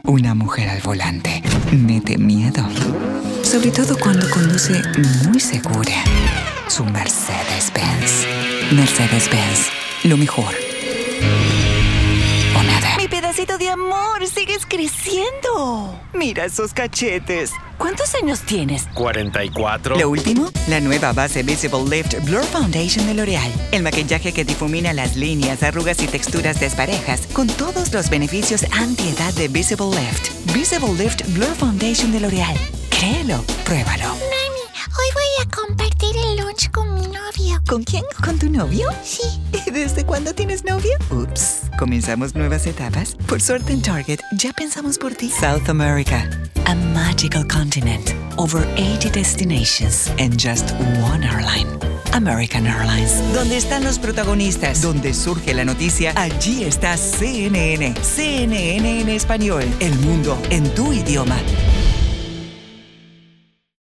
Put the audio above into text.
Una mujer al volante mete miedo. Sobre todo cuando conduce muy segura. Su Mercedes-Benz. Mercedes-Benz. Lo mejor. O nada. Mi pedacito de amor, sigues creciendo. Mira esos cachetes. ¿Cuántos años tienes? 44. Lo último, la nueva base Visible Lift Blur Foundation de L'Oréal. El maquillaje que difumina las líneas, arrugas y texturas desparejas con todos los beneficios anti-edad de Visible Lift. Visible Lift Blur Foundation de L'Oréal. Créelo, pruébalo. Mami, hoy voy a compartir el lunch con mi novio. ¿Con quién? ¿Con tu novio? Sí. ¿Y desde cuándo tienes novio? Ups, ¿comenzamos nuevas etapas? Por suerte en Target, ya pensamos por ti. South America, a magical continent. Over 80 destinations and just one airline. American Airlines. Donde están los protagonistas, donde surge la noticia, allí está CNN. CNN en español. El mundo en tu idioma.